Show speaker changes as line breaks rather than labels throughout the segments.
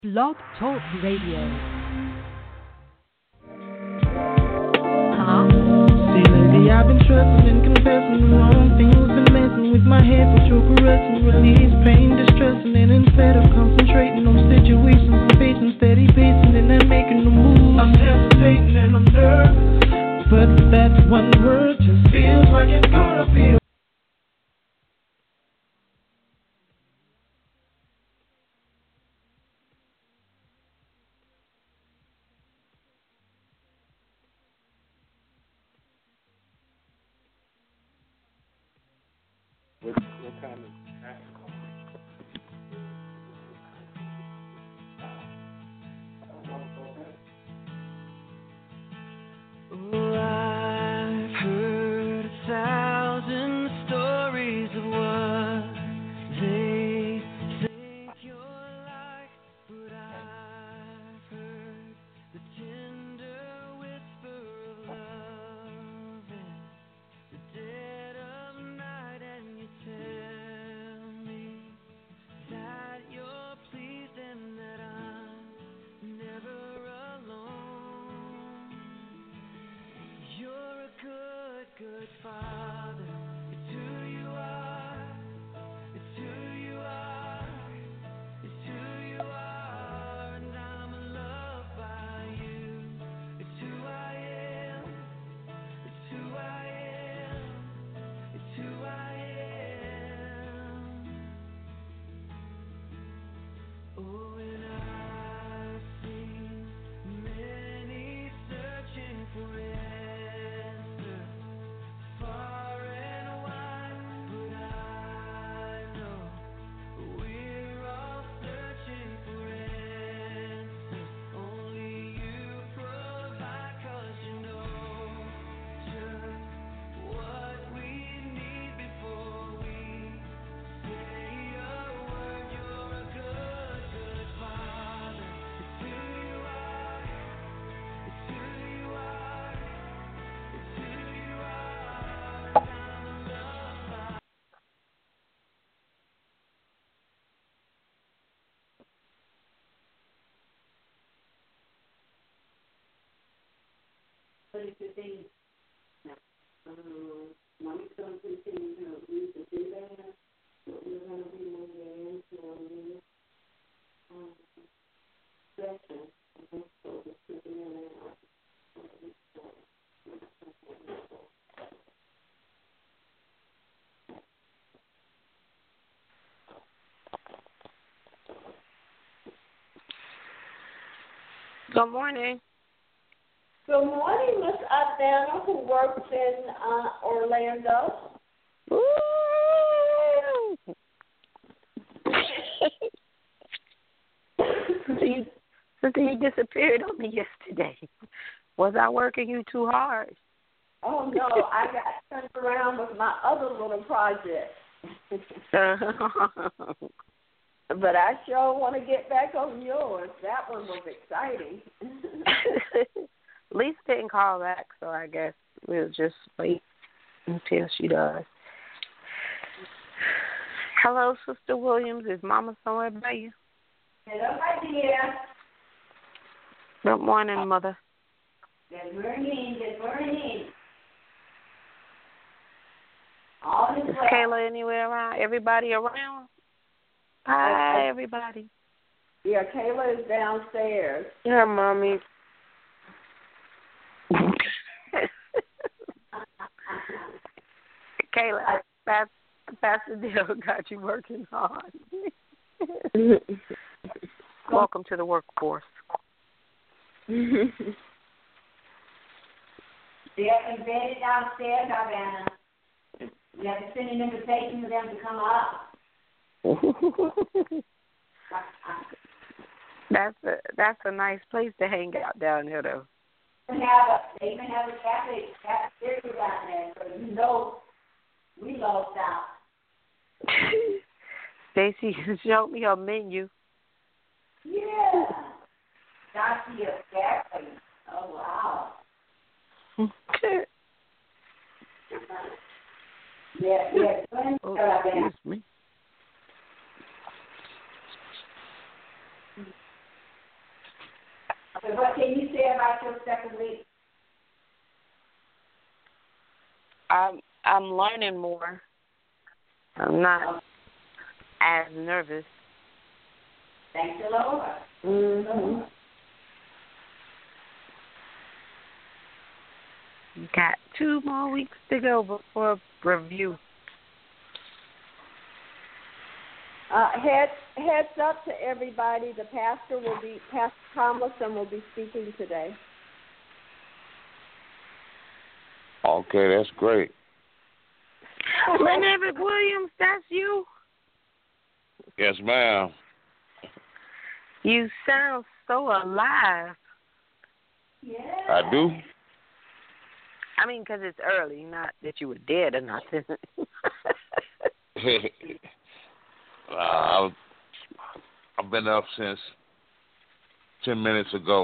Blog Talk Radio.
See, lately I've been trusting and confessing the wrong things, been messing with my head, but you're caressing, release pain, distressing, and instead of concentrating on situations I'm facing, steady pacing and I'm making a move. I'm hesitating and I'm nervous, but that one word just feels like it's gonna be.
What kind of
Oh, I've heard 1,000 stories of what they think you're like, but I've heard the tender whisper of love in the dead of night, and you tell me that you're pleased and that I'm never alone. You're a good, good father. It's who you are. It's who you are. It's who you are. And I'm loved by you. It's who I am. It's who I am. It's who I am. Oh, and I've seen many searching for answers far and wide, but I know we're all searching for answers. Only you provide, 'cause you know just what we need before we say a word. You're a good, good father. It's who you are. It's who you are. It's who you are. I'm loved by.
But if you think, mommy's going to continue to use the do that, but we're going to be when we're into a new session. So we're sitting in there.
Good morning.
Good morning, Miss Adana, who works in Orlando.
Woo! Since you disappeared on me yesterday, was I working you too hard?
Oh, no, I got turned around with my other little project. But I sure want to get back on yours. That one was exciting.
Lisa didn't call back, so I guess we'll just wait until she does. Hello, Sister Williams. Is Mama somewhere by you?
Hello, my dear.
Good morning, Mother.
Good morning. Good morning. All is
Is
well.
Kayla anywhere around? Everybody around? Hi, everybody.
Yeah, Kayla is downstairs.
Yeah, Mommy. Kayla, Pastor Dale got you working hard. Welcome to the workforce.
They're embedded downstairs, Havana. You have to send an invitation for them to come up.
That's a nice place to hang out down there, though.
They even have a cafeteria down there, so you know we lost out.
Stacy showed me her menu.
Yeah. Darcy of Cafe. Oh, wow. Yeah.
Oh, excuse me.
So what can you say about your second week?
I'm learning more. I'm not as nervous.
Thank the Lord.
Mm-hmm. Got 2 more weeks to go before review.
Heads up to everybody. The Pastor Tomlinson will be speaking today.
Okay, that's great.
Leonard Williams, that's you?
Yes, ma'am.
You sound so alive.
Yeah.
I do.
I mean, 'cause it's early, not that you were dead or nothing.
I've been up since 10 minutes ago.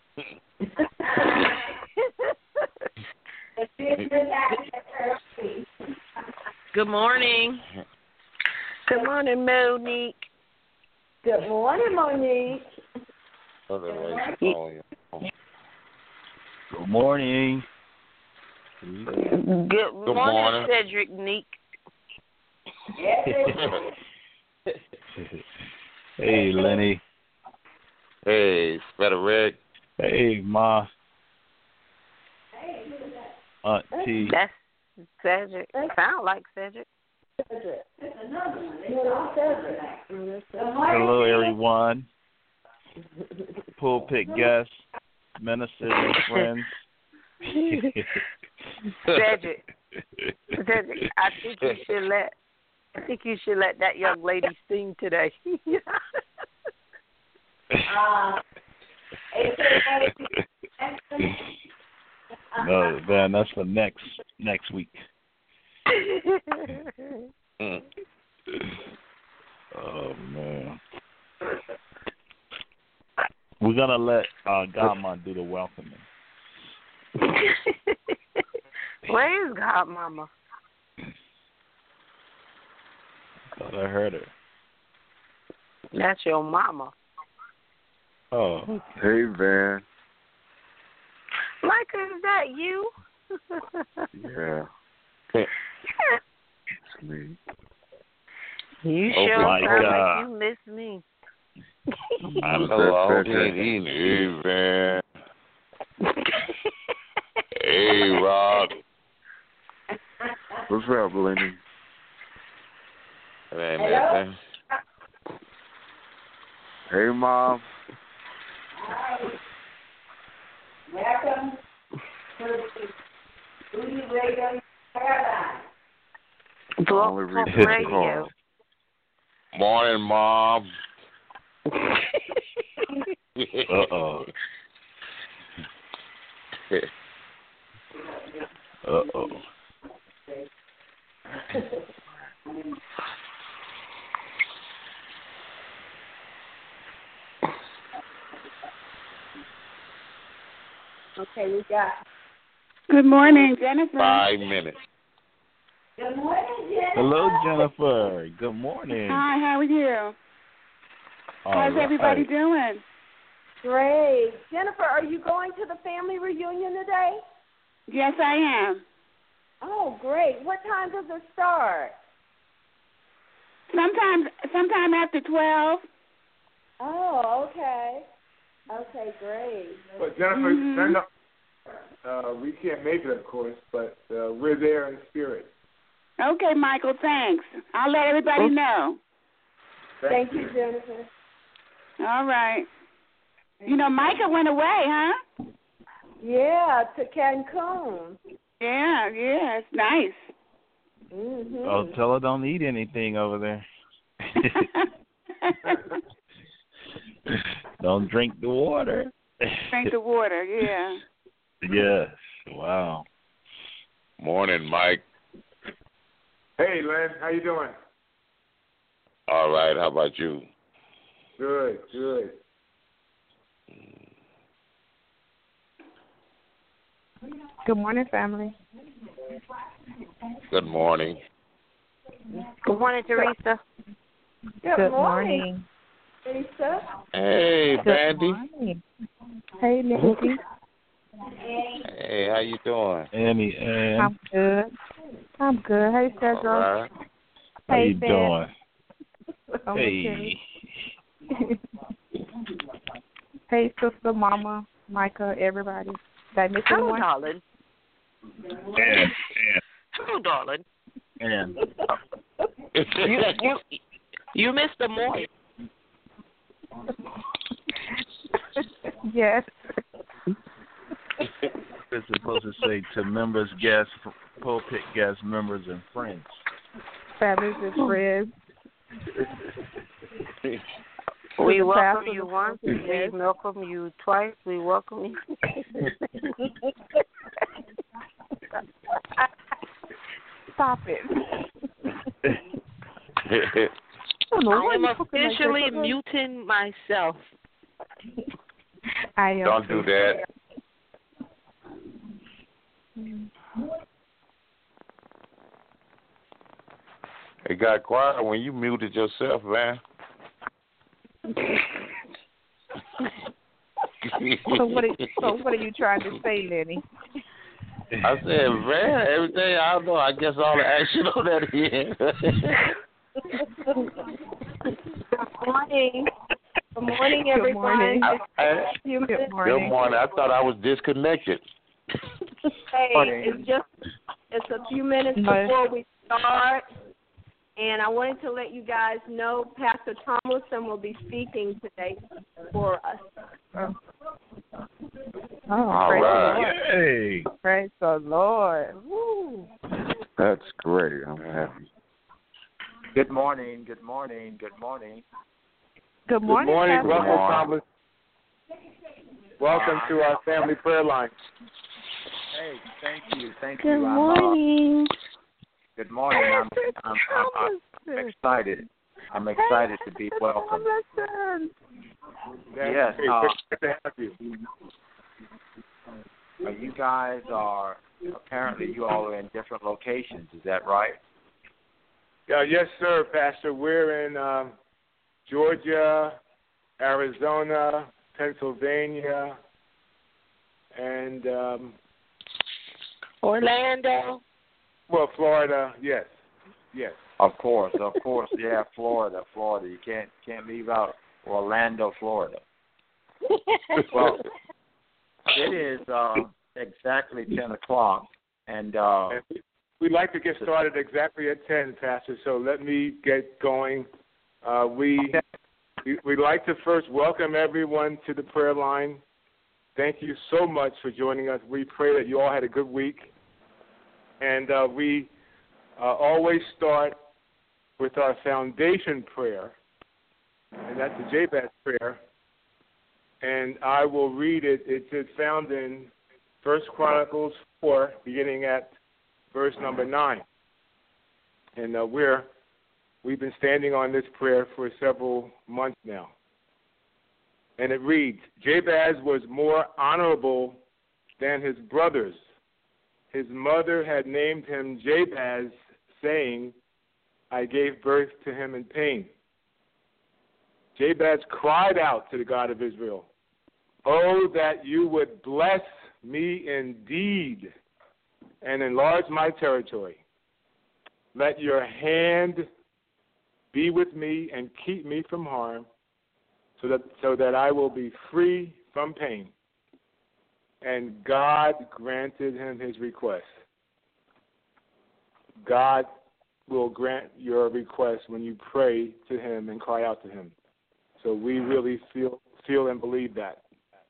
Good morning. Good morning, Monique.
Good morning, Monique.
Good morning.
Good morning, Cedric Neek.
Hey, Lenny.
Hey, Frederick.
Hey, Ma. Aunt T.
That's Cedric. Sound like Cedric.
Hello, everyone. Pulpit guests, ministers, and friends.
Cedric, I think you should let that young lady sing today.
No, man, that's for next week. Oh man, we're gonna let Godmama do the welcoming.
Where is Godmama?
Thought I heard her.
That's your mama.
Oh,
hey Van.
Micah, is that you?
Yeah. It's me.
You
Oh
sure
my
sound
God.
like you miss me.
Hello, hey, man. Hey, Rob.
What's up, Lenny?
Hey, man.
Hey, Mom.
Hi. Welcome to the Rudy Radio Paradigm.
Only
Blog Talk
reason I
Radio.
called.
Morning, Mom.
Uh-oh. Uh-oh.
Okay, we got.
Good morning, Jennifer.
5 minutes.
Good morning, Jennifer.
Hello, Jennifer. Good morning.
Hi, how are you?
All
How's
right.
everybody doing?
Great. Jennifer, are you going to the family reunion today?
Yes, I am.
Oh, great. What time does it start?
Sometime after 12.
Oh, okay. Okay, great.
But Jennifer, we can't make it, of course, but we're there in spirit.
Okay, Michael, thanks. I'll let everybody know.
Thank you, Jennifer.
All right. You know, Micah went away, huh?
Yeah, to Cancun.
Yeah, it's nice.
Mm-hmm.
Oh, tell her don't eat anything over there. Don't drink the water.
Drink the water, yeah.
Yes. Wow.
Morning, Mike.
Hey, Len, how you doing?
All right, how about you?
Good.
Good morning, family.
Good morning.
Good morning, Teresa.
Good morning,
morning.
Lisa.
Hey,
Good
Bandy.
morning. Hey, Nikki.
Hey, how you doing?
Annie,
I'm good. I'm good. Hey, Cedric.
All right.
How
Hey,
you doing?
I'm
Hey.
okay. Hey, sister, mama, Micah, everybody. Did I miss
Hello,
anyone?
darling.
And
Hello, darling. You missed the Moy.
Yes.
it's supposed to say to members, guests, pulpit guests, members, and friends.
Families and friends.
We welcome you once, we welcome you twice, we welcome you.
Stop it.
I am officially muting myself.
I am.
Don't do that. It got quiet when you muted yourself, man.
So what are you trying to say, Lenny?
I said, man, everything I don't know. I guess all the action on that end.
Good morning. Good morning, everyone.
Good morning.
Good
Good morning. I thought I was disconnected.
Hey, it's a few minutes before we start, and I wanted to let you guys know Pastor Tomlinson will be speaking today for us.
Oh, praise
right.
the Lord.
Hey.
Praise the Lord. Woo.
That's great. I'm happy.
Good morning. Good morning. Good morning.
Good morning,
Good morning,
Pastor.
Russell Thomas. Welcome to our family prayer line. Hey, thank you.
Good morning.
Good morning. I'm excited. I'm excited to be welcome. Yes, good to have you. You guys are, apparently you all are in different locations, is that right?
Yes, sir, Pastor. We're in Georgia, Arizona, Pennsylvania, and
Orlando.
Well, Florida, yes.
Of course, yeah, Florida. You can't leave out Orlando, Florida. Well, it is exactly 10 o'clock, and
we'd like to get started exactly at 10, Pastor. So let me get going. We'd like to first welcome everyone to the prayer line. Thank you so much for joining us. We pray that you all had a good week. And we always start with our foundation prayer, and that's the Jabez prayer. And I will read it. It's found in 1 Chronicles 4, beginning at verse number 9. And we've been standing on this prayer for several months now. And it reads, Jabez was more honorable than his brothers. His mother had named him Jabez, saying, I gave birth to him in pain. Jabez cried out to the God of Israel, Oh, that you would bless me indeed and enlarge my territory. Let your hand be with me and keep me from harm, so that I will be free from pain. And God granted him his request. God will grant your request when you pray to him and cry out to him. So we really feel and believe that.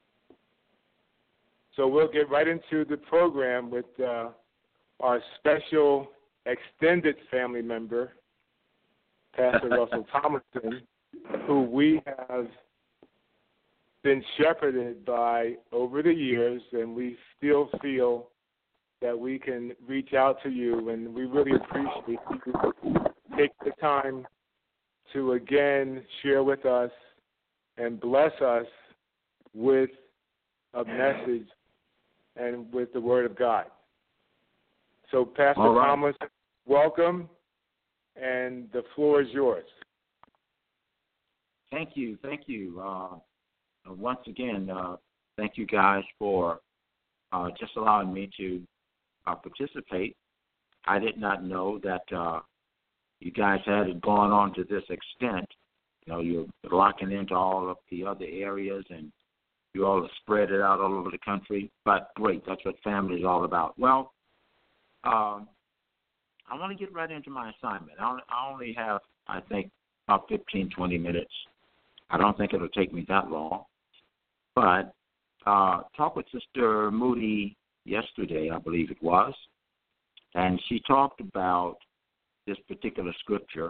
So we'll get right into the program with our special extended family member, Pastor Russell Tomlinson, who we have been shepherded by over the years, and we still feel that we can reach out to you, and we really appreciate you take the time to again share with us and bless us with a message and with the Word of God. So, Pastor Thomas, welcome, and the floor is yours.
Thank you. Once again, thank you guys for just allowing me to participate. I did not know that you guys had it gone on to this extent. You know, you're locking into all of the other areas, and you all have spread it out all over the country. But great, that's what family is all about. Well, I want to get right into my assignment. I only have, I think, about 15, 20 minutes. I don't think it'll take me that long. But talked with Sister Moody yesterday, I believe it was, and she talked about this particular scripture.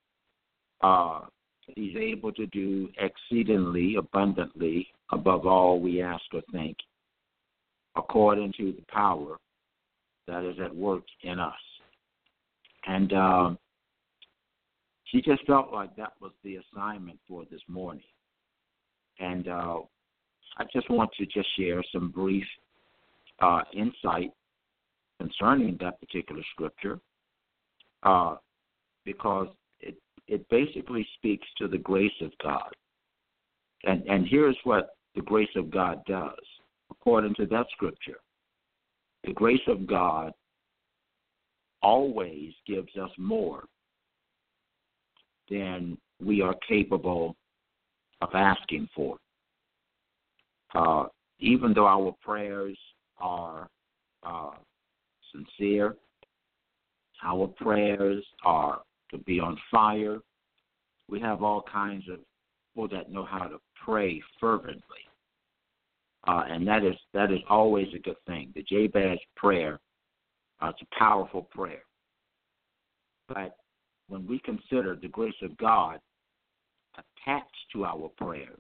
He's able to do exceedingly abundantly above all we ask or think, according to the power that is at work in us. And she just felt like that was the assignment for this morning. And I just want to just share some brief insight concerning that particular scripture, because it basically speaks to the grace of God. And here's what the grace of God does, according to that scripture. The grace of God always gives us more than we are capable of asking for. Even though our prayers are sincere, our prayers are to be on fire. We have all kinds of people that know how to pray fervently, and that is always a good thing. The Jabez prayer, it's a powerful prayer. But when we consider the grace of God attached to our prayers,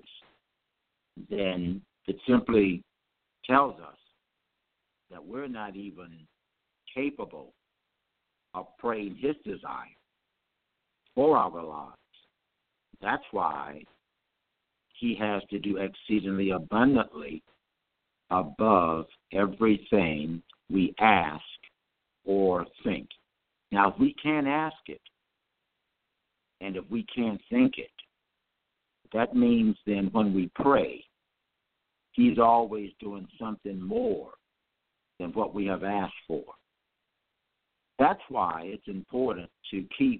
then it simply tells us that we're not even capable of praying His desire for our lives. That's why He has to do exceedingly abundantly above everything we ask or think. Now, if we can't ask it, and if we can't think it, that means then when we pray, He's always doing something more than what we have asked for. That's why it's important to keep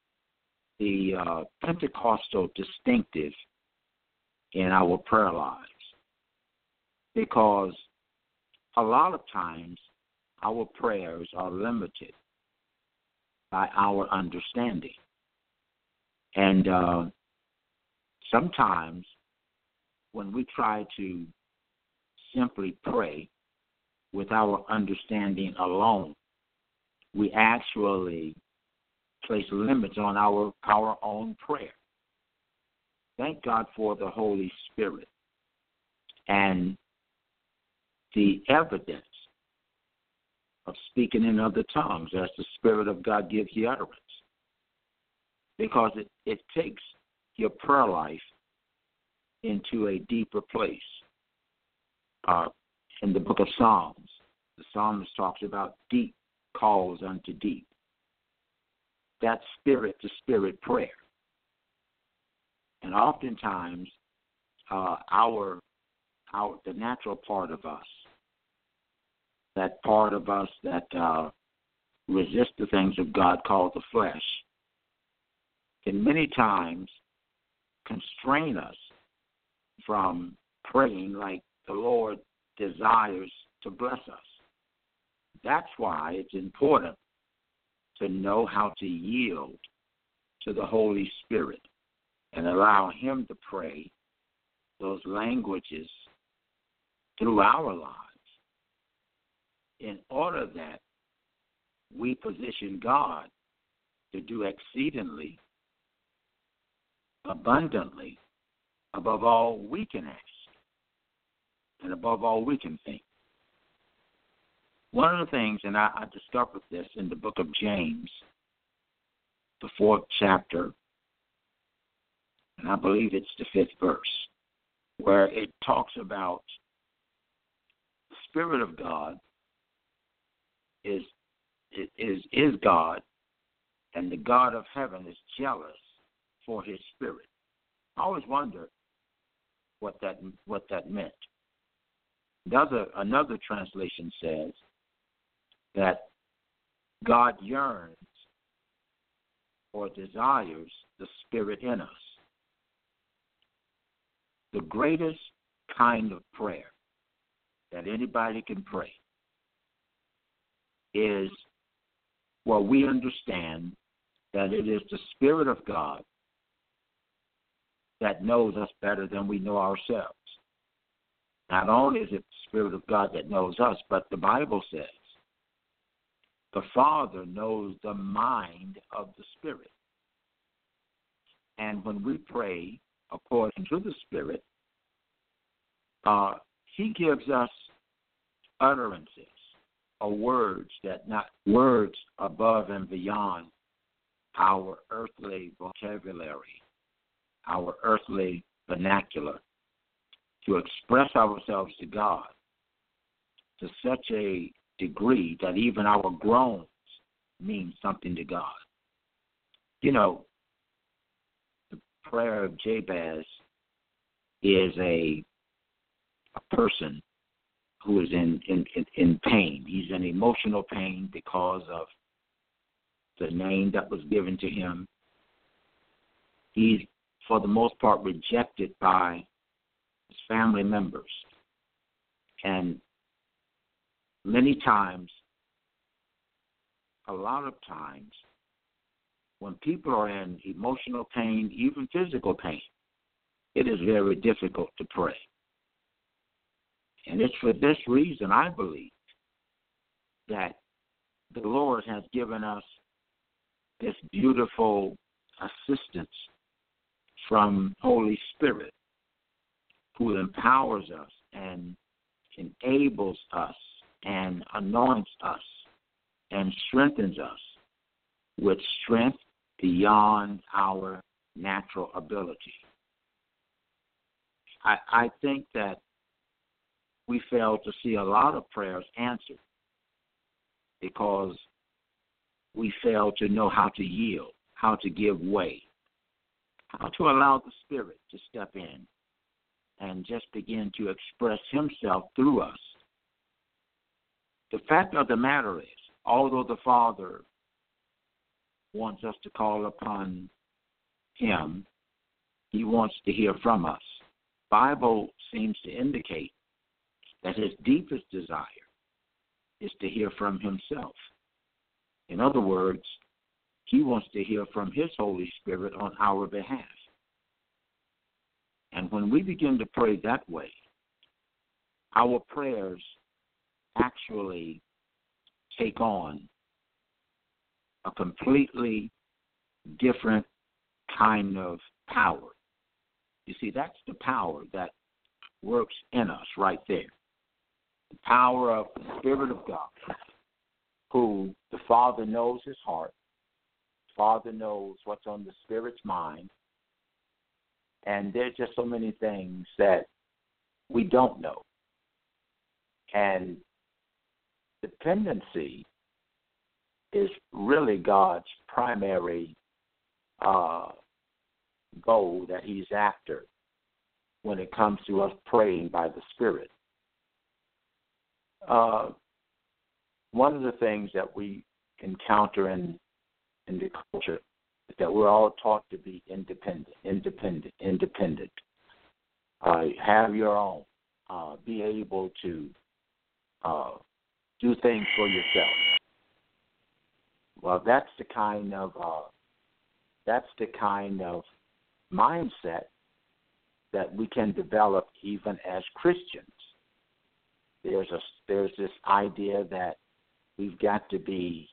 the Pentecostal distinctive in our prayer lives, because a lot of times our prayers are limited by our understanding. And sometimes when we try to simply pray with our understanding alone, we actually place limits on our own prayer. Thank God for the Holy Spirit and the evidence of speaking in other tongues as the Spirit of God gives you utterance, because it takes your prayer life into a deeper place. In the book of Psalms, the psalmist talks about deep calls unto deep. That's spirit-to-spirit prayer. And oftentimes, the natural part of us, that part of us that resists the things of God called the flesh, can many times constrain us from praying like the Lord desires to bless us. That's why it's important to know how to yield to the Holy Spirit and allow Him to pray those languages through our lives, in order that we position God to do exceedingly abundantly above all we can ask and above all we can think. One of the things, and I discovered this in the book of James, the 4th chapter, and I believe it's the 5th verse, where it talks about the Spirit of God is God, and the God of heaven is jealous for His Spirit. I always wondered what that meant. Another translation says that God yearns or desires the Spirit in us. The greatest kind of prayer that anybody can pray is where we understand that it is the Spirit of God that knows us better than we know ourselves. Not only is it the Spirit of God that knows us, but the Bible says the Father knows the mind of the Spirit. And when we pray according to the Spirit, He gives us utterances or words that not words above and beyond our earthly vocabulary, our earthly vernacular, to express ourselves to God to such a degree that even our groans mean something to God. You know, the prayer of Jabez is a person who is in pain. He's in emotional pain because of the name that was given to him. He's, for the most part, rejected by his family members. And many times, a lot of times, when people are in emotional pain, even physical pain, it is very difficult to pray. And it's for this reason, I believe, that the Lord has given us this beautiful assistance from Holy Spirit, who empowers us and enables us and anoints us and strengthens us with strength beyond our natural ability. I think that we fail to see a lot of prayers answered because we fail to know how to yield, how to give way, how to allow the Spirit to step in and just begin to express Himself through us. The fact of the matter is, although the Father wants us to call upon Him, He wants to hear from us. The Bible seems to indicate that His deepest desire is to hear from Himself. In other words, He wants to hear from His Holy Spirit on our behalf. And when we begin to pray that way, our prayers actually take on a completely different kind of power. You see, that's the power that works in us right there. The power of the Spirit of God, who the Father knows His heart. The Father knows what's on the Spirit's mind. And there's just so many things that we don't know. And dependency is really God's primary goal that He's after when it comes to us praying by the Spirit. One of the things that we encounter in the culture is that we're all taught to be independent. Have your own. Be able to do things for yourself. Well, that's the kind of mindset that we can develop even as Christians. There's this idea that we've got to be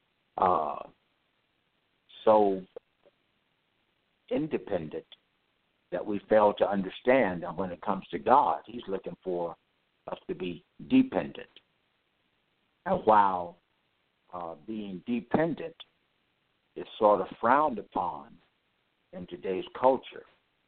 so independent that we fail to understand that when it comes to God, He's looking for us to be dependent. And while being dependent is sort of frowned upon in today's culture,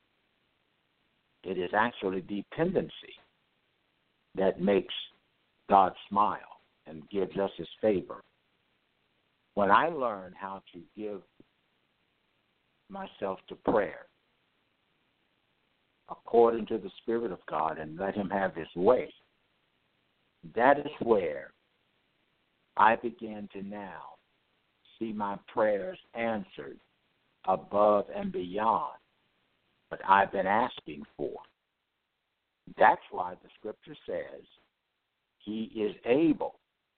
it is actually dependency that makes God smile and gives us His favor. When I learned how to give myself to prayer according to the Spirit of God and let Him have His way, that is where I begin to now see my prayers answered above and beyond what I've been asking for. That's why the scripture says he is able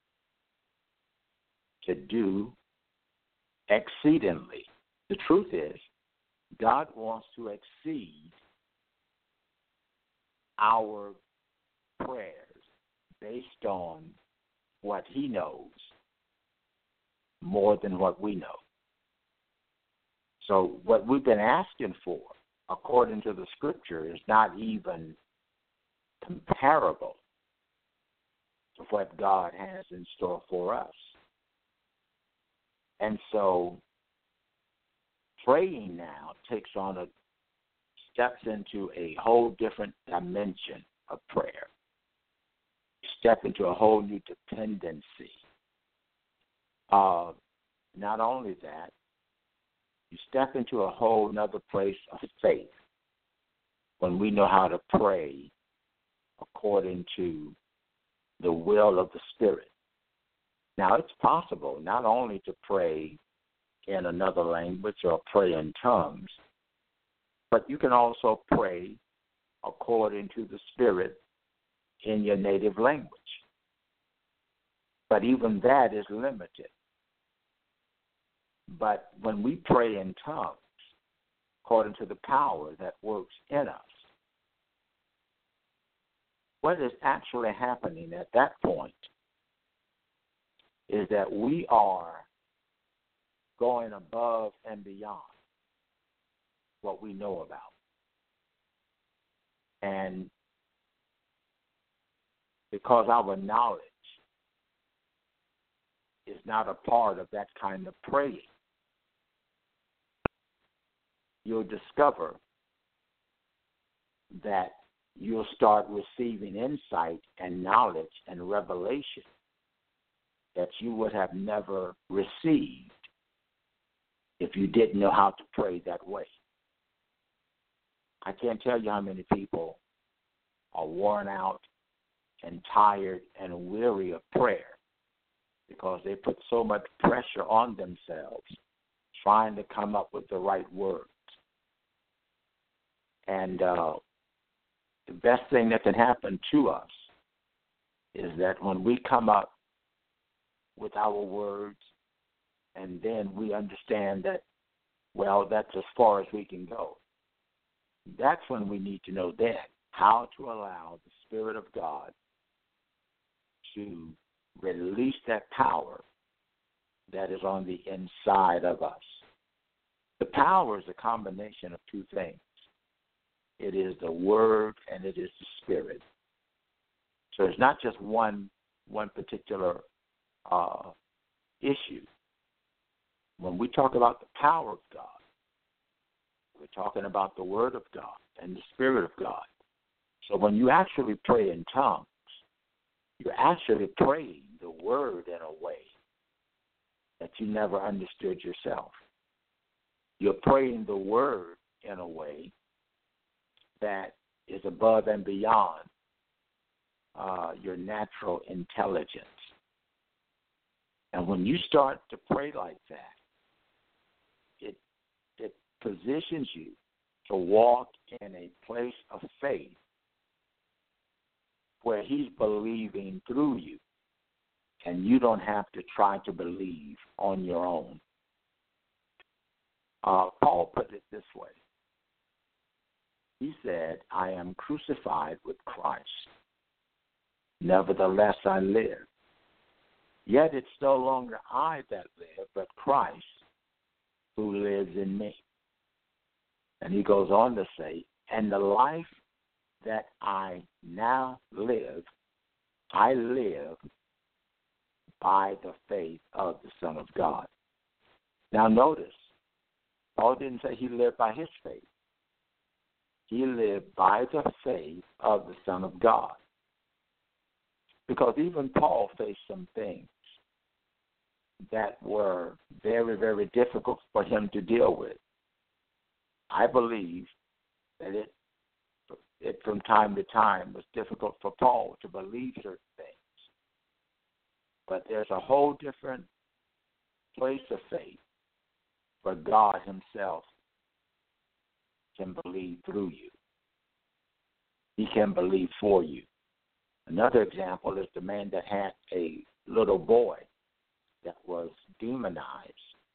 to do exceedingly. The truth is, God wants to exceed our prayers based on what he knows more than what we know. So what we've been asking for, according to the scripture, is not even comparable to what God has in store for us. And so praying now steps into a whole different dimension of prayer. You step into a whole new dependency. Not only that, you step into a whole nother place of faith when we know how to pray according to the will of the Spirit. Now, it's possible not only to pray in another language or pray in tongues, but you can also pray according to the Spirit in your native language. But even that is limited. But when we pray in tongues, according to the power that works in us, what is actually happening at that point is that we are going above and beyond what we know about. And because our knowledge is not a part of that kind of praying, you'll discover that you'll start receiving insight and knowledge and revelation that you would have never received if you didn't know how to pray that way. I can't tell you how many people are worn out and tired and weary of prayer because they put so much pressure on themselves trying to come up with the right words. And the best thing that can happen to us is that when we come up with our words and then we understand that, well, that's as far as we can go, that's when we need to know then how to allow the Spirit of God to release that power that is on the inside of us. The power is a combination of two things. It is the Word and it is the Spirit. So it's not just one particular issue. When we talk about the power of God, we're talking about the Word of God and the Spirit of God. So when you actually pray in tongues, you're actually praying the Word in a way that you never understood yourself. You're praying the Word in a way that is above and beyond your natural intelligence. And when you start to pray like that, it positions you to walk in a place of faith where he's believing through you, and you don't have to try to believe on your own. Paul put it this way. He said, I am crucified with Christ. Nevertheless, I live. Yet it's no longer I that live, but Christ who lives in me. And he goes on to say, and the life that I now live, I live by the faith of the Son of God. Now notice, Paul didn't say he lived by his faith. He lived by the faith of the Son of God. Because even Paul faced some things that were very, very difficult for him to deal with. I believe that it from time to time was difficult for Paul to believe certain things. But there's a whole different place of faith where God himself can believe through you. He can believe for you. Another example is the man that had a little boy that was demonized.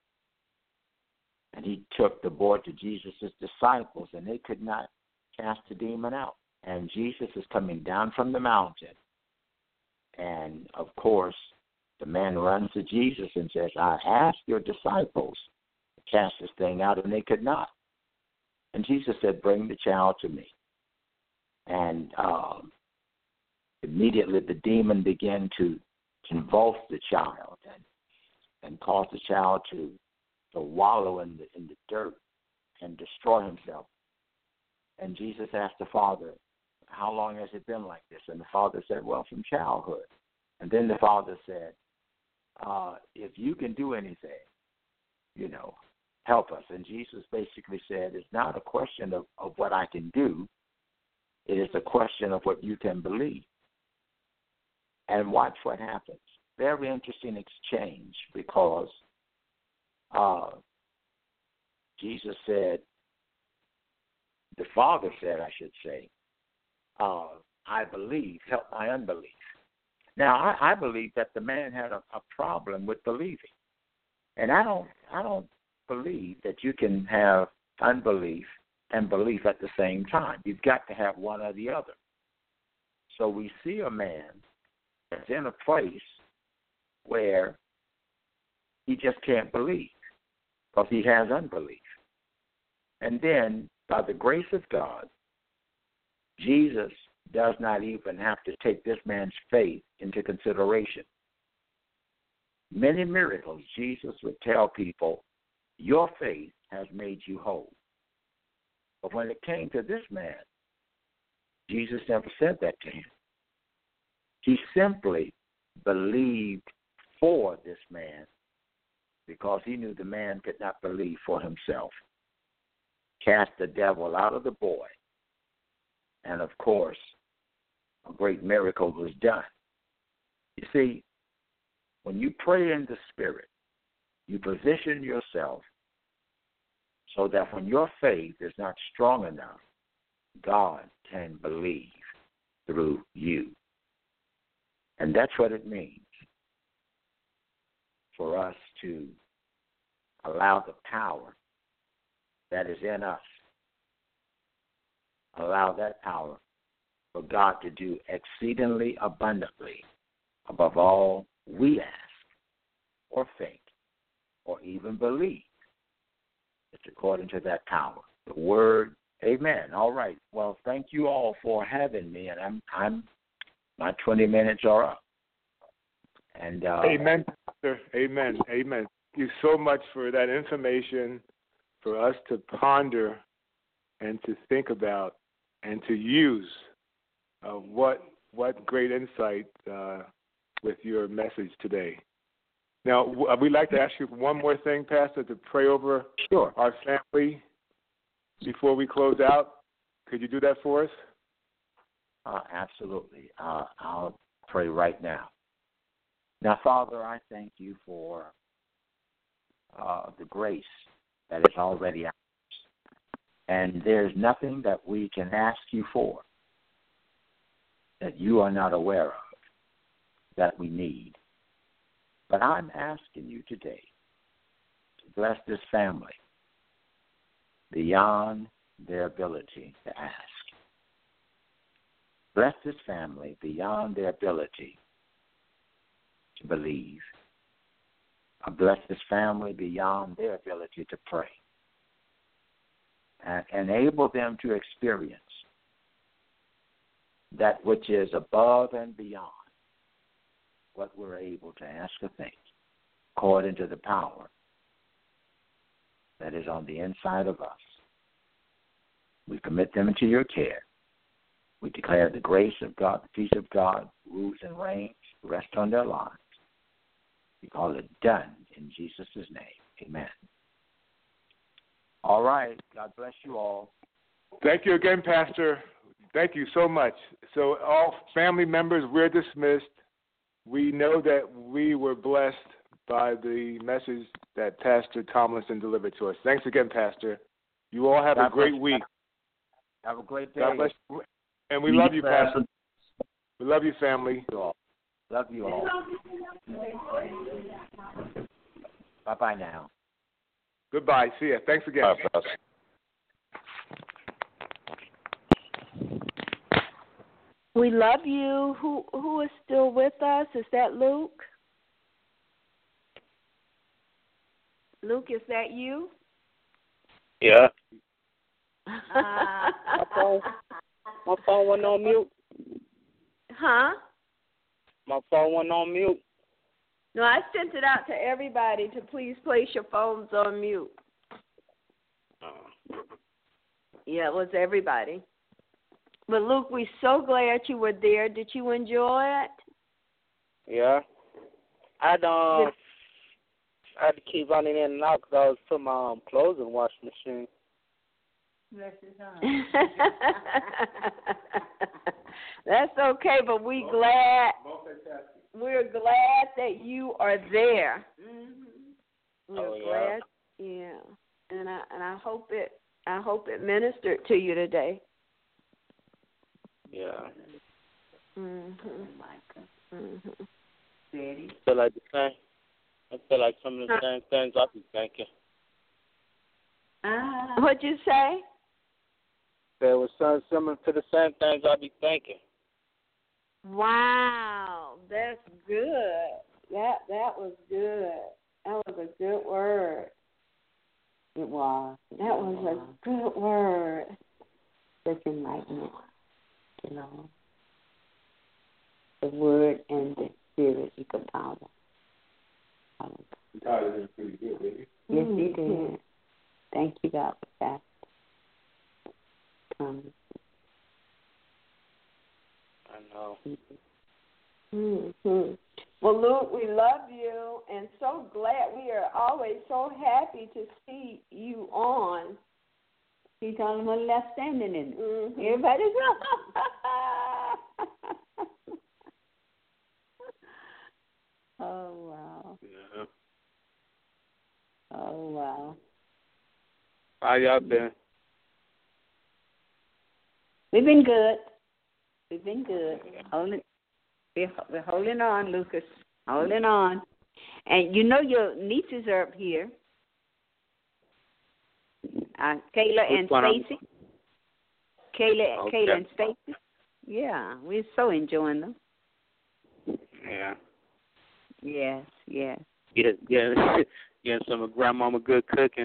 And he took the boy to Jesus' disciples, and they could not cast the demon out. And Jesus is coming down from the mountain. And, of course, the man runs to Jesus and says, I asked your disciples to cast this thing out, and they could not. And Jesus said, bring the child to me. And immediately the demon began to convulse the child and cause the child to wallow in the dirt and destroy himself. And Jesus asked the father, how long has it been like this? And the father said, well, from childhood. And then the father said, if you can do anything, help us. And Jesus basically said, it's not a question of what I can do. It is a question of what you can believe. And watch what happens. Very interesting exchange, because Jesus said, the Father said, I should say, I believe, help my unbelief. Now, I believe that the man had a problem with believing. And I don't believe that you can have unbelief and belief at the same time. You've got to have one or the other. So we see a man that's in a place where he just can't believe because he has unbelief. And then, by the grace of God, Jesus does not even have to take this man's faith into consideration. Many miracles, Jesus would tell people, your faith has made you whole. But when it came to this man, Jesus never said that to him. He simply believed for this man because he knew the man could not believe for himself. Cast the devil out of the boy. And, of course, a great miracle was done. You see, when you pray in the Spirit, you position yourself so that when your faith is not strong enough, God can believe through you. And that's what it means for us to allow the power that is in us, allow that power for God to do exceedingly abundantly above all we ask or think or even believe. It's according to that power. The word, amen. All right. Well, thank you all for having me, and I'm my 20 minutes are up. And
amen, Pastor. Amen. Amen. Thank you so much for that information for us to ponder and to think about and to use. What great insight with your message today. Now, we'd like to ask you one more thing, Pastor, to pray over our family before we close out. Could you do that for us?
Absolutely. I'll pray right now. Now, Father, I thank you for the grace that is already ours. And there's nothing that we can ask you for that you are not aware of that we need. But I'm asking you today to bless this family beyond their ability to ask. Bless this family beyond their ability to believe. Bless this family beyond their ability to pray. And enable them to experience that which is above and beyond what we're able to ask or think, according to the power that is on the inside of us. We commit them into your care. We declare the grace of God, the peace of God, rules and reigns, rest on their lives. We call it done in Jesus' name. Amen. All right. God bless you all.
Thank you again, Pastor. Thank you so much. So all family members, we're dismissed. we know that we were blessed by the message that Pastor Tomlinson delivered to us. Thanks again, Pastor. You all have a great week.
Have a great day.
God bless you. And we love you, Pastor. We love you, family.
Love you all. Bye-bye now.
Goodbye. See ya. Thanks again.
Bye, Pastor.
We love you. Who is still with us? Is that Luke? Luke, is that you?
Yeah. My phone went on mute.
Huh?
My phone went on mute.
No, I sent it out to everybody to please place your phones on mute. Yeah, it was everybody. But Luke, we're so glad you were there. Did you enjoy it?
Yeah. I had to keep running in and out because I was putting my clothes in the washing machine.
That's okay, but we're glad that you are there. We're glad, yeah. And I hope it ministered to you today.
Yeah.
Daddy.
I feel like some of the same things I'll be thinking.
What'd you say?
There was some similar to the same things I'll be thinking.
Wow, that's good. That was good. That was a good word. It was. That was a good word. Such enlightenment, you know. The word and the spirit equal power.
God did pretty good, didn't he?
Yes, he did. Thank you, God, for that.
I know.
Well, Luke, we love you and so glad. We are always so happy to see you on. He's the only one left standing in it. Everybody's up. Oh, wow.
Yeah.
Oh, wow.
How y'all been?
We've been good. We're holding on, Lucas. Holding on. And you know your nieces are up here. Kayla and Stacy. Kayla and Stacy. Yeah, we're so enjoying them.
Yeah.
Yes.
Yeah. Getting some of Grandmama good cooking.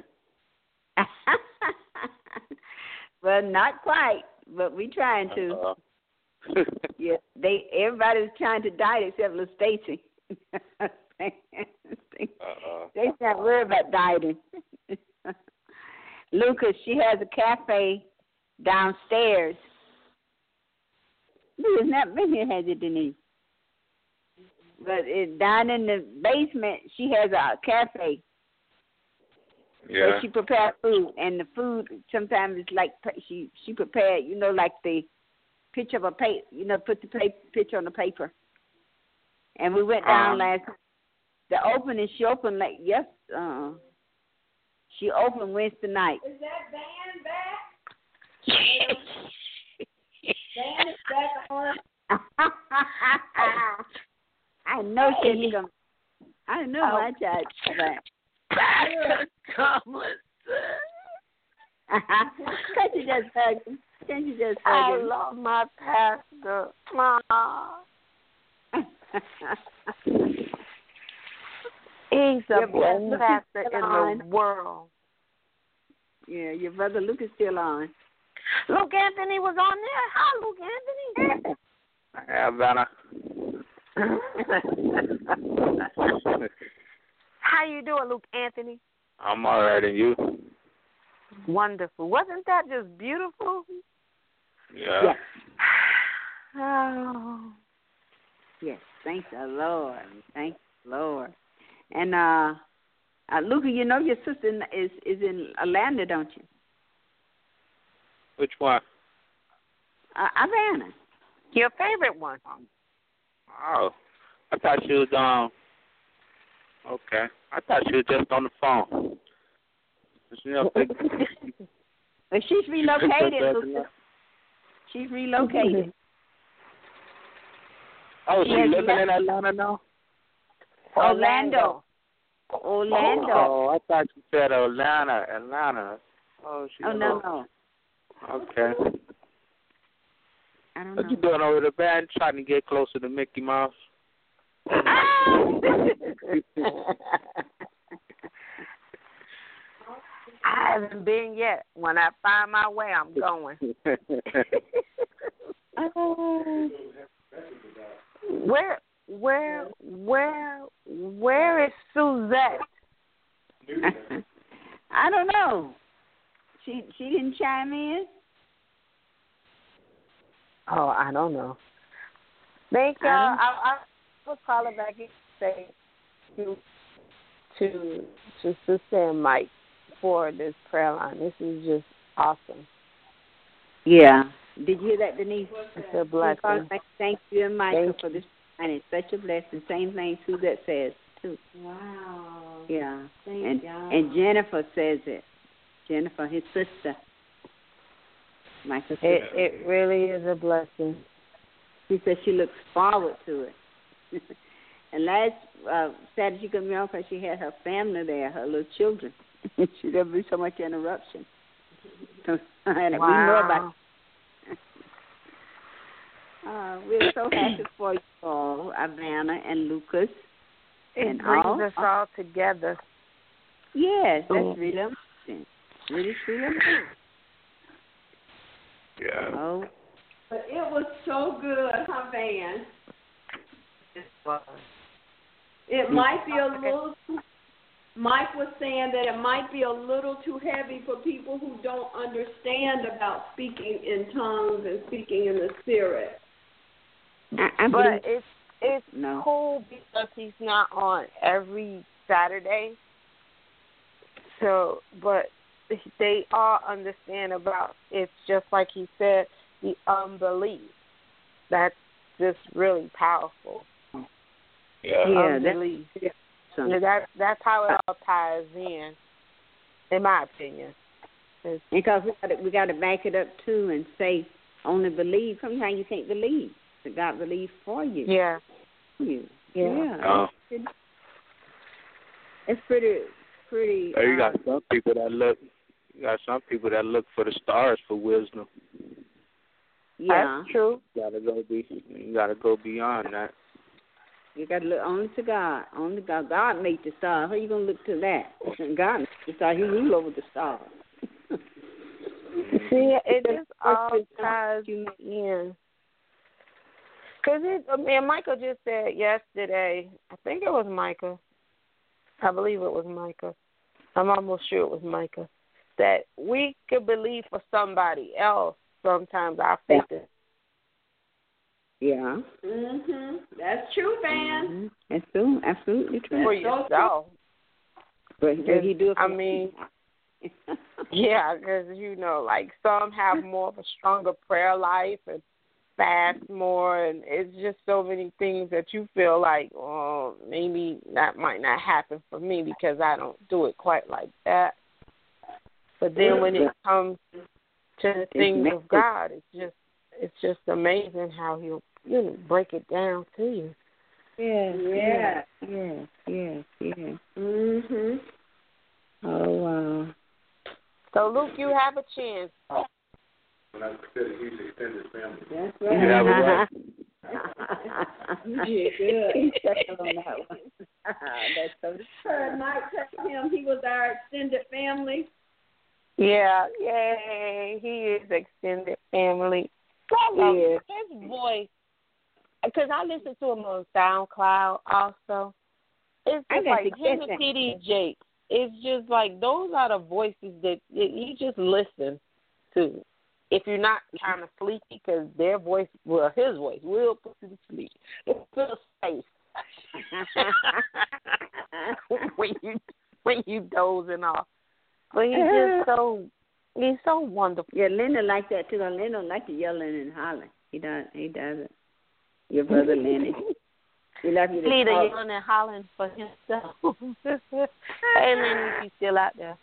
Well, not quite, but we trying to. Yeah, everybody's trying to diet except little Stacy. They're not worried about dieting. Lucas, she has a cafe downstairs. It's not been here, has it, Denise? But down in the basement, she has a cafe.
Yeah.
Where she prepared food, and the food sometimes is like she prepared, you know, like the picture of a paper, you know, put the picture on the paper. And we went down the opening. She opened she opened Wednesday night.
Is that band back? Band is back on.
I know she's going. I know my child.
Pastor Tomlinson.
Can't you just hug him?
I love my pastor. He's the best pastor in the world.
Yeah, your brother Luke is still on.
Luke Anthony was on there. Hi, Luke Anthony.
Havana.
How you doing, Luke Anthony?
I'm all right, and you?
Wonderful. Wasn't that just beautiful?
Yeah.
Oh.
Yes, thank the Lord. Thank the Lord. And Luca, you know your sister is in Atlanta, don't you?
Which one?
Havana.
Your favorite one.
Oh, I thought she was okay. I thought she was just on the phone.
But she's relocated, Lucas. She's relocated.
Oh, she's living in Atlanta now?
Orlando.
Oh, I thought you said Atlanta. Oh,
no.
Okay.
I don't know.
What you doing over there, man? Trying to get closer to Mickey Mouse?
I haven't been yet. When I find my way, I'm going. Where is Suzette?
I don't know. She didn't chime in.
Oh, I don't know. Thank y'all. I will call her back and say to Sister and Mike for this prayer line. This is just awesome.
Yeah. Did you hear that, Denise?
It's a blessing.
Thank you and Michael for this, and it's such a blessing. Same thing Suzette says too.
Wow.
Yeah.
Thank God.
And Jennifer says it. Jennifer, his sister. Michael said
it really is a blessing.
She said she looks forward to it. And last Saturday she couldn't be on because she had her family there, her little children. She there be so much interruption. And we know about it. We're so happy for you all, Ivana and Lucas.
It brings us all together.
Yes, that's really amazing. Really, really amazing.
Yeah.
Oh.
But it was so good, huh, Van? It might be a little. Mike was saying that it might be a little too heavy for people who don't understand about speaking in tongues and speaking in the Spirit.
But it's cool because he's not on every Saturday. So, but they all understand about it's just like he said, the unbelief. That's just really powerful.
Yeah,
unbelief. That's how it all ties in my opinion.
Because we got to back it up too and say only believe. Sometimes you can't believe that God believes for you.
Yeah.
Yeah.
Oh.
It's pretty.
You got some people that look. You got some people that look for the stars for wisdom.
Yeah,
that's true.
You gotta go beyond that.
You got to look only to God. Only God. God made the stars. How you gonna look to that? God made the stars. He rule over the stars.
See, it just all ties you in. Because Michael just said yesterday, I think it was Micah. I believe it was Micah. I'm almost sure it was Micah. That we could believe for somebody else sometimes our faith is.
Yeah.
That's true, Van.
That's true. Absolutely true.
For yourself.
But he do it for
yeah, because, like some have more of a stronger prayer life and fast more, and it's just so many things that you feel like, oh, maybe that might not happen for me because I don't do it quite like that. But then when it comes to the things of God, it's just amazing how he'll break it down to you.
Yes. Oh wow.
So Luke, you have a chance.
When I said a huge extended family.
That's right.
You did good.
He's checking on that one. That's so
true. Mike told him he was our extended family.
Yeah, yay. He is extended family. I love his voice. Because I listen to him on SoundCloud also. It's just like him and T.D. Jakes. It's just like those are the voices that you just listen to. If you're not kind of sleepy, because their voice, his voice will put you to sleep. It feels safe when you dozing off. But he's so wonderful.
Yeah, Lennon like that too. Lennon like to yelling and hollering. He does it. Your brother Lennon. We love you to
Leader
talk.
yelling and hollering for himself. Hey, Lenny, if you still out there.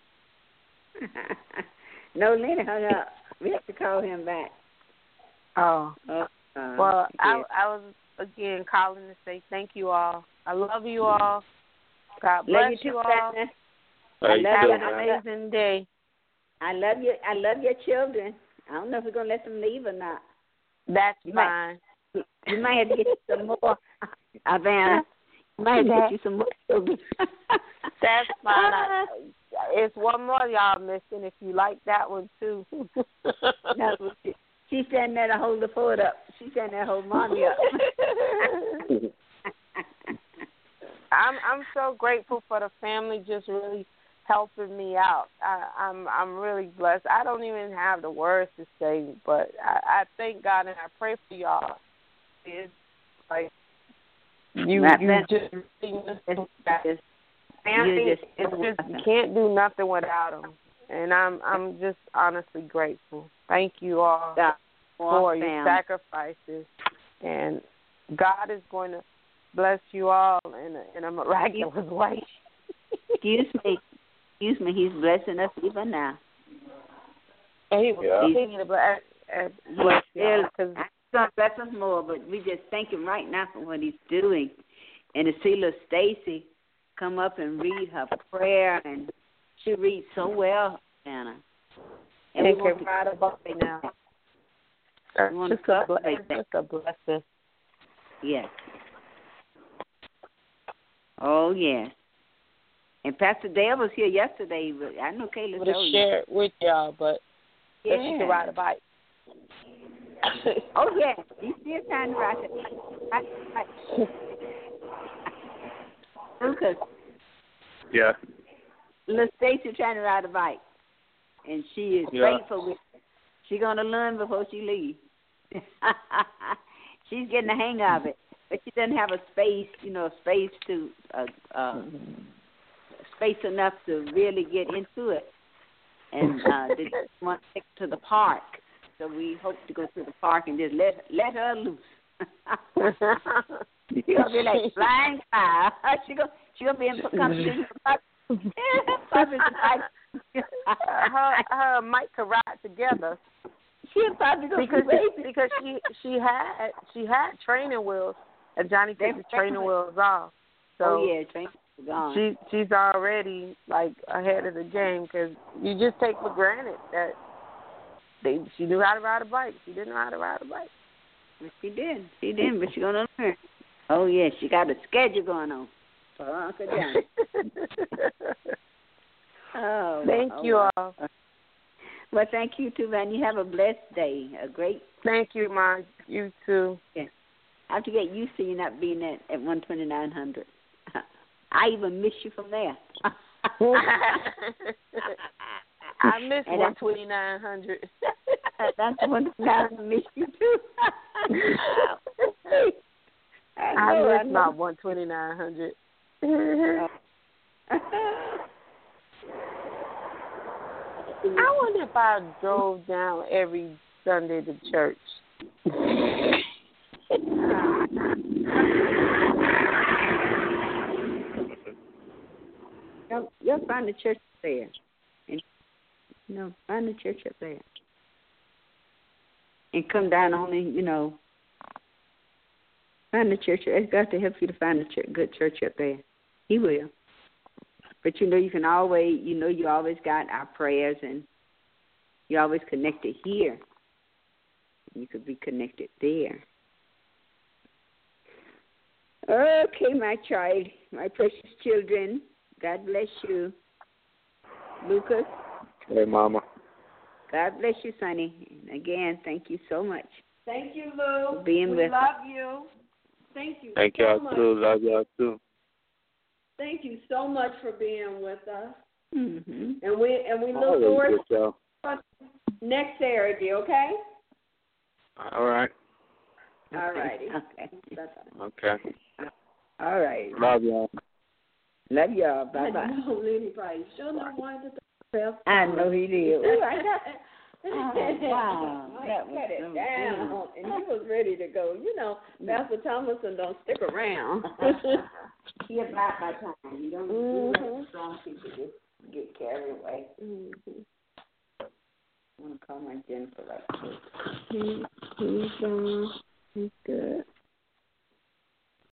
No, Lenny hung up. We have to call him back.
Oh. Well,
yeah.
I was, again, calling to say thank you all. I love you all. God bless you all. Have an amazing day.
I love you. I love your children. I don't know if we're going to let them leave or not.
That's fine.
You might have to get you some more, Havana. You might have to get you some more children.
That's fine. It's one more y'all missing if you like that one, too.
No, she's standing there to hold the fort up. She's standing there to hold Mommy up.
I'm so grateful for the family just really helping me out. I'm really blessed. I don't even have the words to say, but I thank God and I pray for y'all. It's like you just family. You can't do nothing without them, and I'm just honestly grateful. Thank you all for your sacrifices, and God is going to bless you all in a miraculous way.
Excuse me, He's blessing us even now.
And He will continue to bless you.
He's going to bless us more, but we just thank Him right now for what He's doing. And to see little Stacy come up and read her prayer, and she reads so well, Anna. And we
can ride a bumpy now.
We want
just a blessing.
Yes. Oh, yes. And Pastor Dale was here yesterday, but I know Kayla
would have shared with y'all, but she can ride a bike.
Oh, yeah. He's still trying to ride a bike. Lucas.
Yeah.
Little Stacy trying to ride a bike, and she is grateful with it. She's going to learn before she leaves. She's getting the hang of it, but she doesn't have a space enough to really get into it. And they just want to take her to the park, so we hope to go to the park and just let her loose. She's gonna be like flying high. She's gonna be in competition.
Her and Mike could ride together.
She'll probably go
because she had training wheels, and Johnny took the training wheels off. So
training wheels gone.
She's already like ahead of the game, because you just take for granted that she knew how to ride a bike. She didn't know how to ride a bike.
She did, but she's gonna learn. Oh yeah, she got a schedule going on for Uncle Johnny.
Thank you all.
Well, thank you too, man. You have a blessed day. A great.
Thank you, Mom. You too.
Yeah. I have to get used to you not being at 12900. I even miss you from there.
I miss 12900.
That's one I miss you too.
I miss my 12900. I wonder if I drove down every Sunday to church.
You'll find the church there. Find the church up there. And come down only, find the church. It's got to help you to find a good church up there. He will. But you can always, you always got our prayers, and you're always connected here. You could be connected there. Okay, my child, my precious children, God bless you. Lucas.
Hey, Mama.
God bless you, Sonny. And again, thank you so much.
Thank you, Lou.
For being
we love you. Thank you
Thank
so
y'all
much.
too. Love y'all too.
Thank you so much for being with us.
Mm-hmm.
And we look forward to next Saturday, okay?
All right.
All righty. Okay. Bye-bye.
Okay.
All right.
Love y'all.
Love y'all. Bye-bye.
I know Lenny probably sure not wanted to.
I know he did. Wow.
That was cut it down. And he was ready to go. You know, Pastor Thomason don't stick around.
He about my time. You don't let strong people just get carried away.
Mm-hmm.
I'm going to call my Jennifer right quick.
He's good.